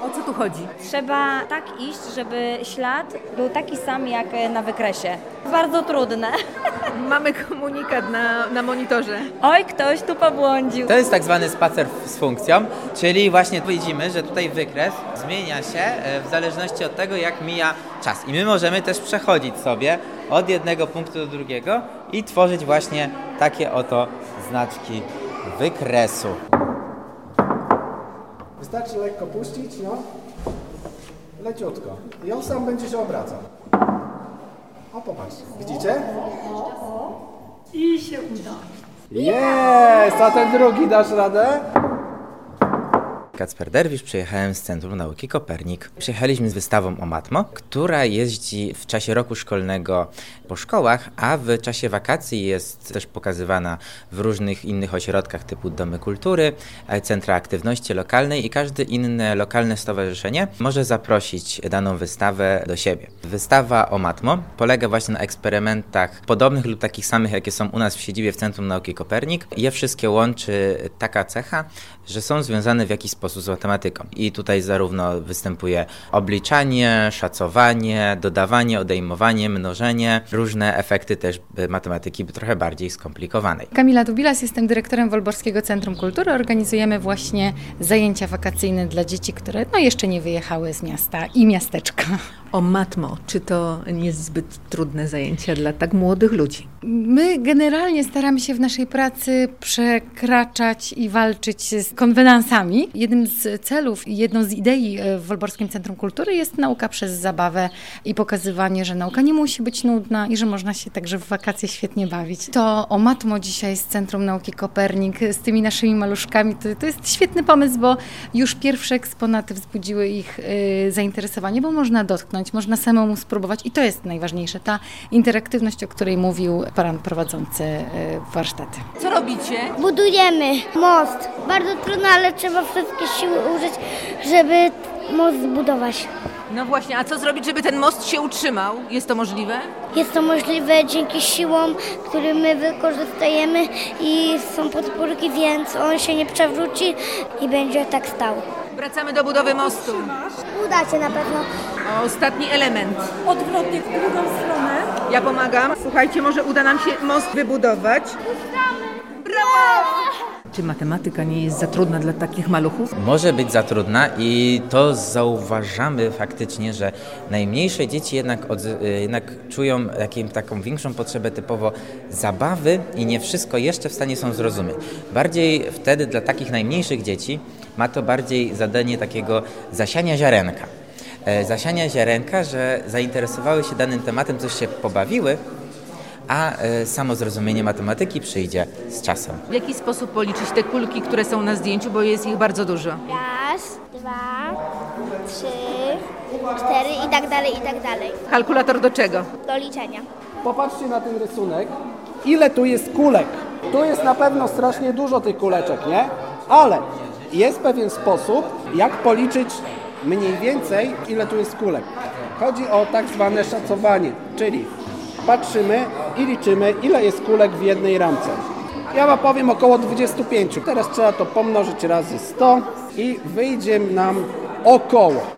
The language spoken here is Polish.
O co tu chodzi? Trzeba tak iść, żeby ślad był taki sam jak na wykresie. Bardzo trudne. Mamy komunikat na monitorze. Oj, ktoś tu pobłądził. To jest tak zwany spacer z funkcją, czyli właśnie widzimy, że tutaj wykres zmienia się w zależności od tego, jak mija czas. I my możemy też przechodzić sobie od jednego punktu do drugiego i tworzyć właśnie takie oto znaczki wykresu. Wystarczy lekko puścić, no, leciutko. I on sam będzie się obracał. O, popatrz, widzicie? I się uda. Jest! A ten drugi dasz radę? Kacper Derwisz, przyjechałem z Centrum Nauki Kopernik. Przyjechaliśmy z wystawą o Matmo, która jeździ w czasie roku szkolnego po szkołach, a w czasie wakacji jest też pokazywana w różnych innych ośrodkach typu domy kultury, centra aktywności lokalnej i każde inne lokalne stowarzyszenie może zaprosić daną wystawę do siebie. Wystawa o Matmo polega właśnie na eksperymentach podobnych lub takich samych, jakie są u nas w siedzibie w Centrum Nauki Kopernik. Je wszystkie łączy taka cecha, że są związane w jakiś sposób z matematyką. I tutaj zarówno występuje obliczanie, szacowanie, dodawanie, odejmowanie, mnożenie, różne efekty też matematyki trochę bardziej skomplikowanej. Kamila Dubilas, jestem dyrektorem Wolborskiego Centrum Kultury. Organizujemy właśnie zajęcia wakacyjne dla dzieci, które jeszcze nie wyjechały z miasta i miasteczka. O Matmo, czy to niezbyt trudne zajęcia dla tak młodych ludzi? My generalnie staramy się w naszej pracy przekraczać i walczyć z konwenansami. Jednym z celów i jedną z idei w Wolborskim Centrum Kultury jest nauka przez zabawę i pokazywanie, że nauka nie musi być nudna i że można się także w wakacje świetnie bawić. To o Matmo dzisiaj z Centrum Nauki Kopernik z tymi naszymi maluszkami to jest świetny pomysł, bo już pierwsze eksponaty wzbudziły ich zainteresowanie, bo można dotknąć, można samemu spróbować i to jest najważniejsze, ta interaktywność, o której mówił pan prowadzący warsztaty. Co robicie? Budujemy most. Bardzo trudno, ale trzeba wszystkie siły użyć, żeby most zbudować. No właśnie, a co zrobić, żeby ten most się utrzymał? Jest to możliwe? Jest to możliwe dzięki siłom, które my wykorzystajemy i są podpórki, więc on się nie przewróci i będzie tak stał. Wracamy do budowy mostu. Uda się na pewno. Ostatni element. Odwrotnie w drugą stronę. Ja pomagam. Słuchajcie, może uda nam się most wybudować. Brawo! Czy matematyka nie jest za trudna dla takich maluchów? Może być za trudna i to zauważamy faktycznie, że najmniejsze dzieci jednak czują taką większą potrzebę typowo zabawy i nie wszystko jeszcze w stanie są zrozumieć. Bardziej wtedy dla takich najmniejszych dzieci ma to bardziej zadanie takiego zasiania ziarenka. Zasiania ziarenka, że zainteresowały się danym tematem, coś się pobawiły, a samo zrozumienie matematyki przyjdzie z czasem. W jaki sposób policzyć te kulki, które są na zdjęciu, bo jest ich bardzo dużo? Raz, 2, 3, 4 i tak dalej, i tak dalej. Kalkulator do czego? Do liczenia. Popatrzcie na ten rysunek. Ile tu jest kulek? Tu jest na pewno strasznie dużo tych kuleczek, nie? Ale jest pewien sposób, jak policzyć mniej więcej, ile tu jest kulek. Chodzi o tak zwane szacowanie, czyli patrzymy i liczymy, ile jest kulek w jednej ramce. Ja wam powiem około 25. Teraz trzeba to pomnożyć razy 100 i wyjdzie nam około